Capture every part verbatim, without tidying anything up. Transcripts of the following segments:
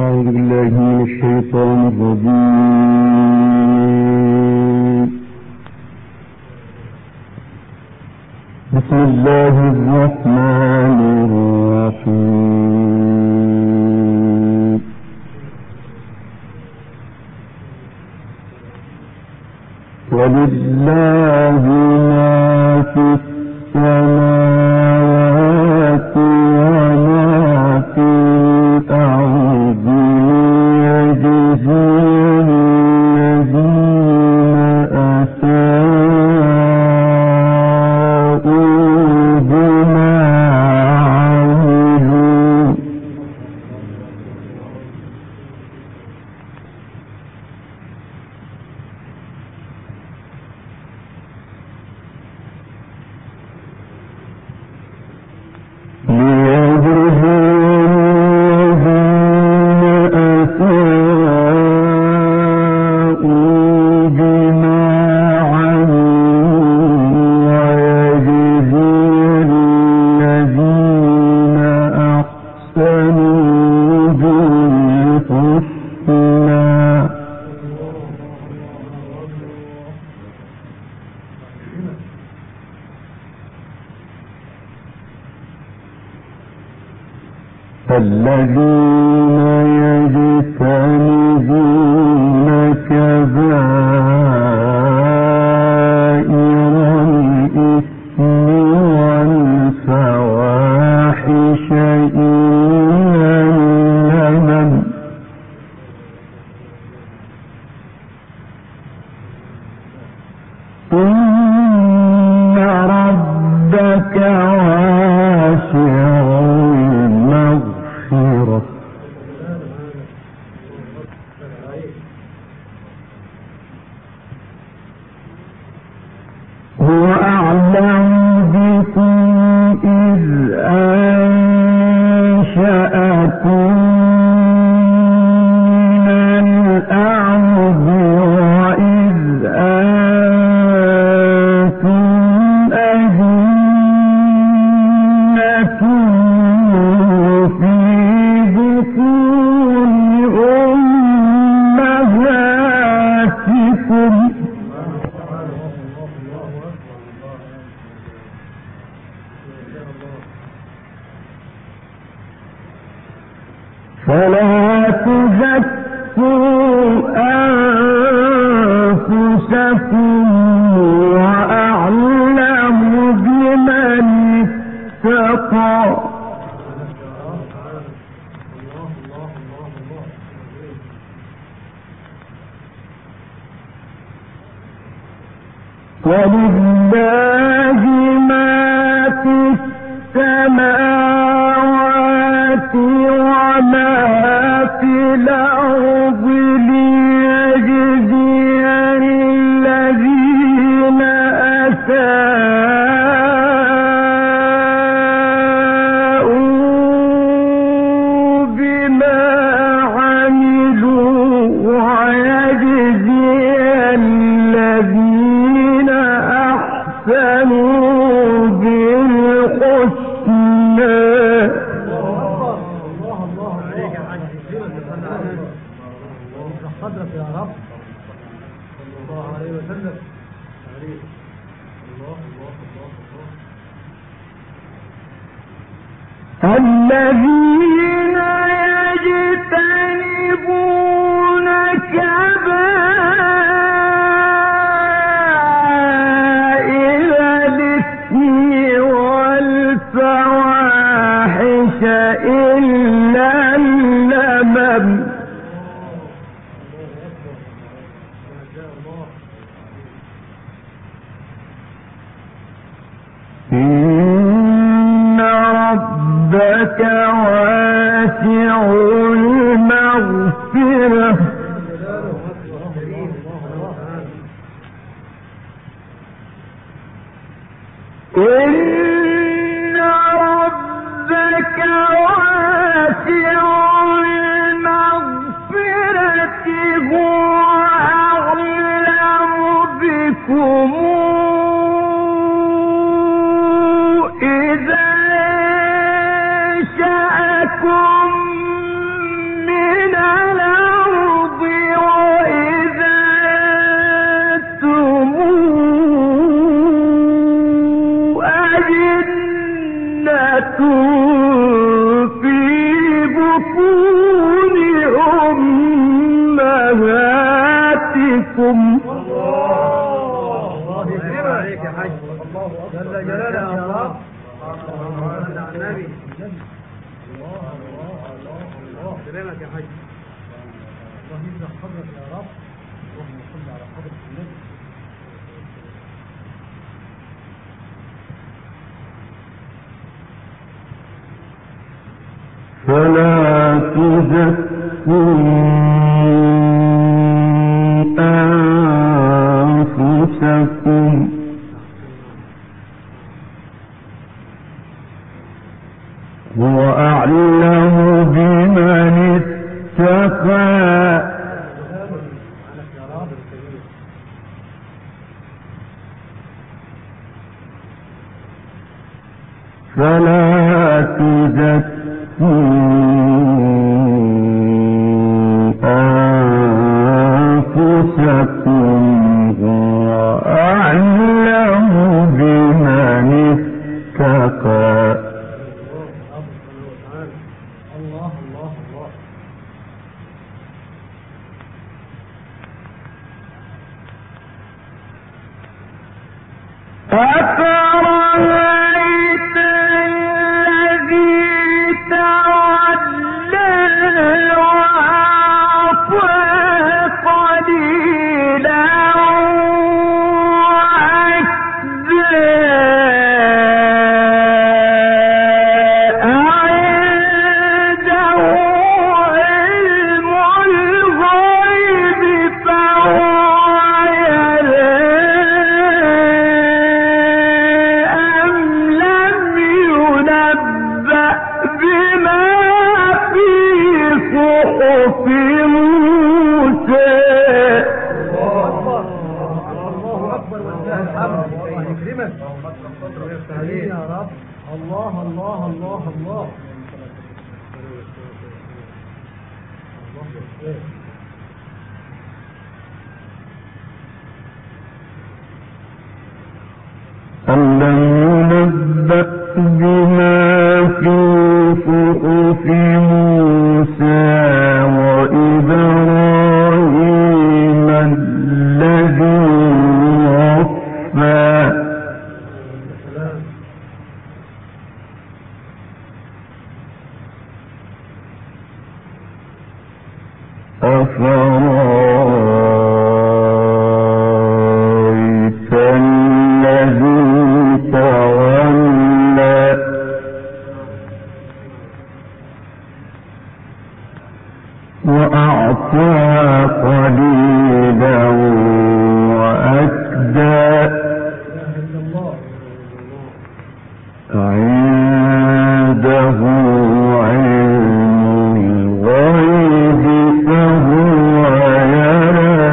أعوذ بالله من الشيطان الرجيم. بسم الله الرحمن الرحيم. ولله ما في السماوات وما في الأرض ليجزي الذين أساءوا بما عملوا. الذين يجتنبون كبائر الإثم والفواحش إلا اللمم إن ربك واسع المغفرة هو أعلم بكم إذ أنشأكم من الأرض وإذ أنتم أجنة في بطون أمهاتكم فلا تزكوا أنفسكم وأعلم بمن اتقى ولله ما في السماوات وما في الأرض ليجزي الذين أساءوا بما عملوا ويجزي الذين أحسنوا بالحسنى. قدرك يا رب صلى الله عليه وسلم. الله الله الله الذين يجتنبون كبائر الإثم والفواحش إلا اللمم إن ربك واسع جل جلالك يا رب. اللهم صل على النبي. الله الله الله الله سلامك يا حاج. الله يجزاك حضرتك يا رب. اللهم صل على حضرة النبي. فلا تزكوا أنفسكم هو أعلم بمن اتقى فلا تزكوا أنفسكم هو أعلم بمن اتقى. الله الله الله. أفرأيت الذي تولى وأعطى قليلا وأكدى أعنده علم الغيب فهو يرى أم لم ينبأ بما في صحف موسى. الله أكبر ولله الحمد. الله يكرمك ويفتح يا رب. الله الله الله الله. أم لم ينبأ بما في صحف موسى وإبراهيم الذي وفى. أفرأيت الذي تولى وأعطى قليلا وأكدى عنده علم الغيب فهو يرى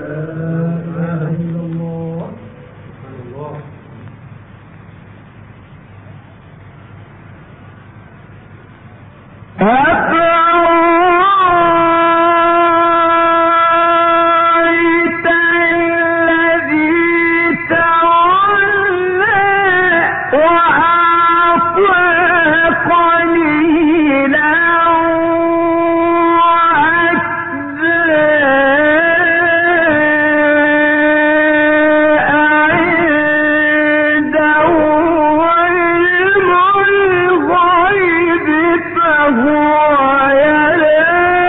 أفرأيت الذي تولى وأعطى قليلا وأكدى أعنده علم الغيب فهو يرى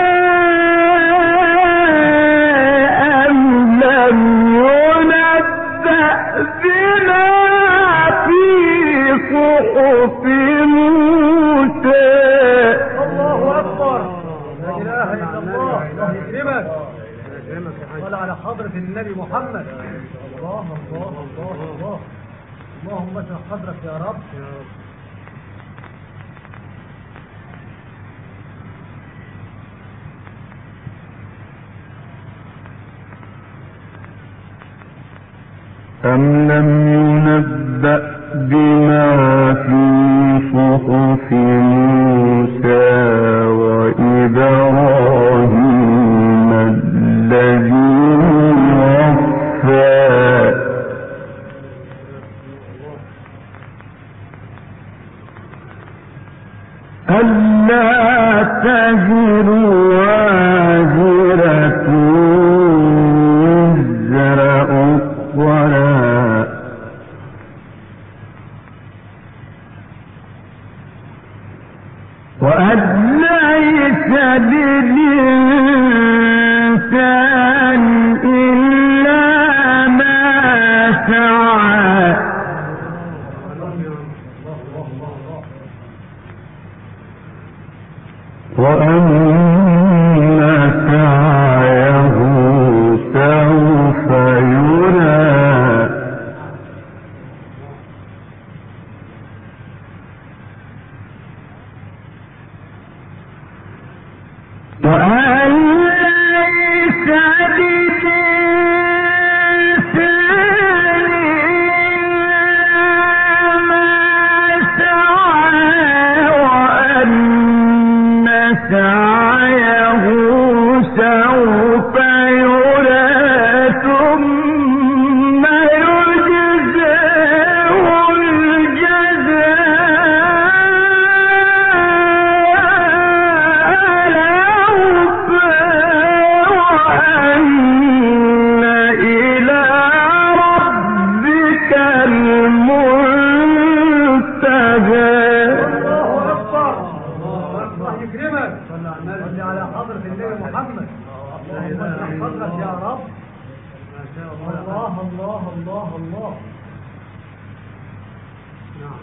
أم لم ينبأ بما في صحف موسى. الله أكبر. لا إله إلا الله. الله يكرمك. صل على حضرة النبي محمد. الله الله الله الله. اللهم اشرح صدرك يا رب. أم لم ينبأ بما في صحف موسى وإبراهيم الذي وفى. ألا تزر وازرة وزر أخرى للإنسان إلا ما سعى وأن سعيه سوف يرى وأن ليس للإنسان ما سعى وأن سعيه سوف يرى ثم يجزاه الجزاء الأوفى وأن إلى ربك المنتهى. صلي على حضرة النبي محمد. فتح صدرك يا رب. الله الله الله الله. نعم.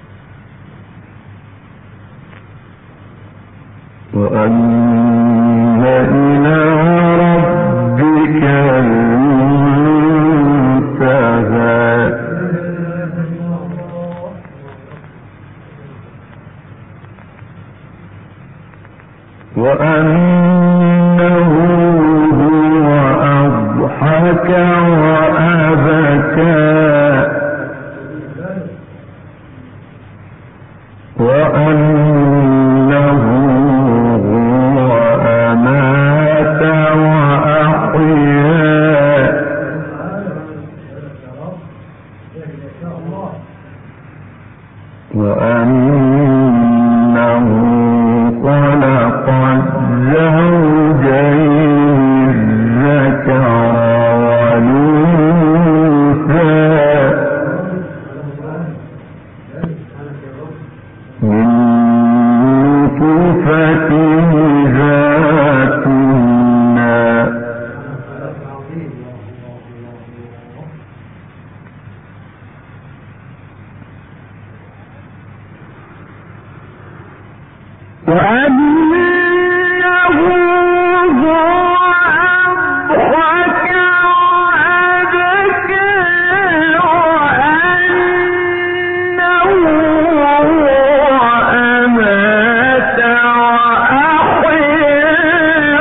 وأن إلى ربك المنتهى وأنه هو أضحك وأبكى وأنه هو أمات وأحيا وأنه خلق الزوجين الذكر والأنثى من نطفة إذا تمنى وأنه هو أضحك وأبكى وأنه هو أمات وأحيا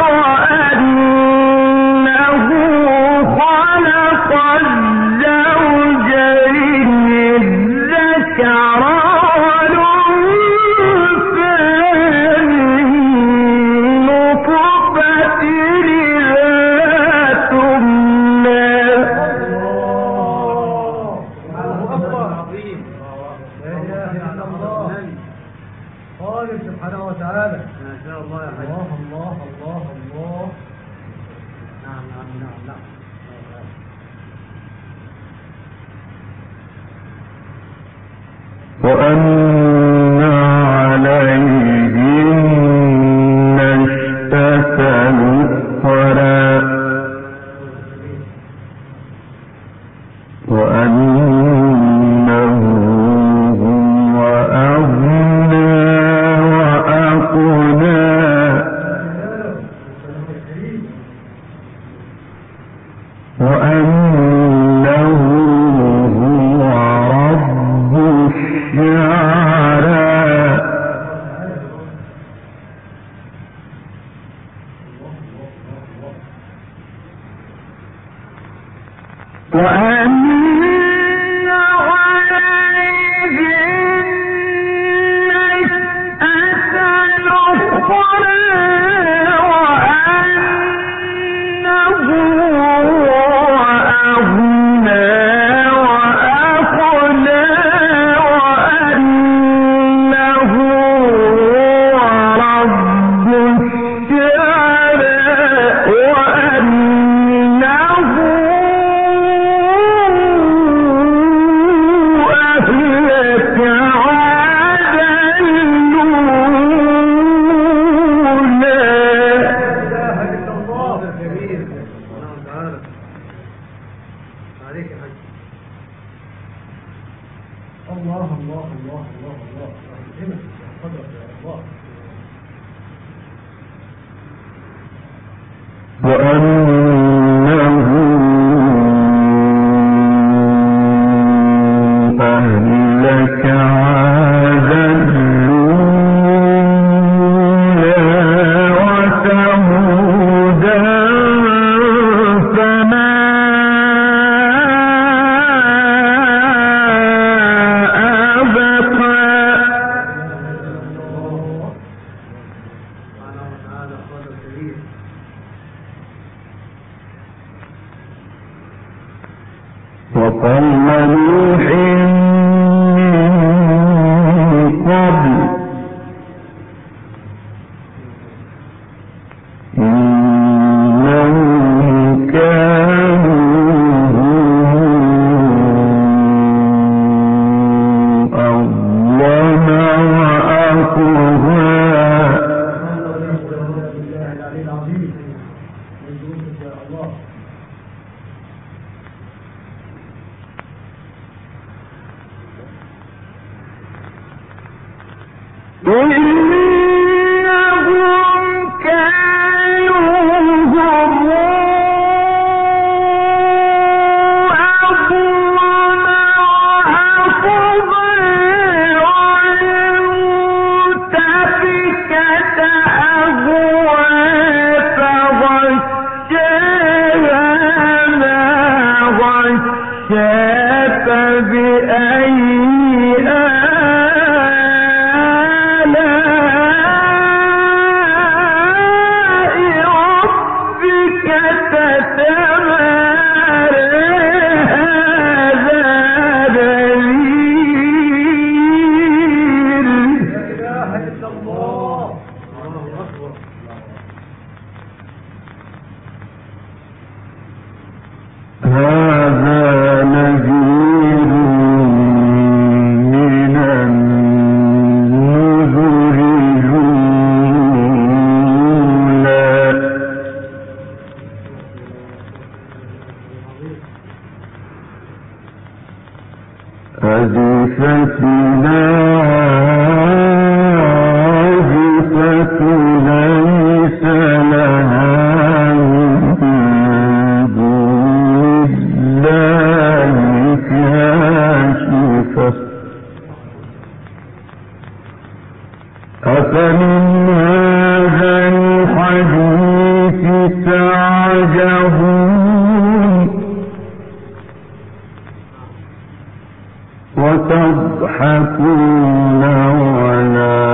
وأنه خلق الزوجين الذكر سبحانه وتعالى. ما شاء الله يا حبيبي. الله الله الله الله. نعم نعم نعم نعم. وأن عليه النشأة الأخرى وأنه هو أغنى وأقنى وأنه هو رب الشعرى وأن عليه النشأة الأخرى وأنه هو أغنى وأقنى وأنه هو رب الشعرى وأنه أهلك الله الله الله الله الله هنا قدرك يا الله. وأنه أهلك عادا الأولى وثمودا فما أبقى. وقوم نوح من قبل إنهم كانوا أظلم وأطغى. إنهم كانوا هم أظلم وأطغى والمؤتفكة أهوى فغشاها ما غشا فبأي هذا نذير من النذر الأولى. أزفت الآزفة ليس لها أفمن هذا الحديث تعجبون وتضحكون ولا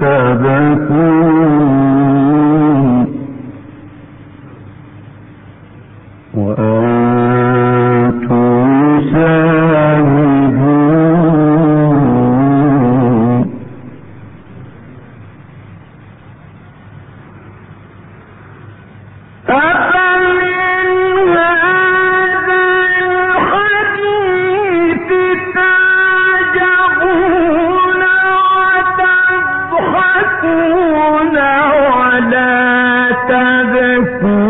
تبكون وأنتم سامدون. أفمن هذا الحديث تعجبون وتضحكون ولا تبكون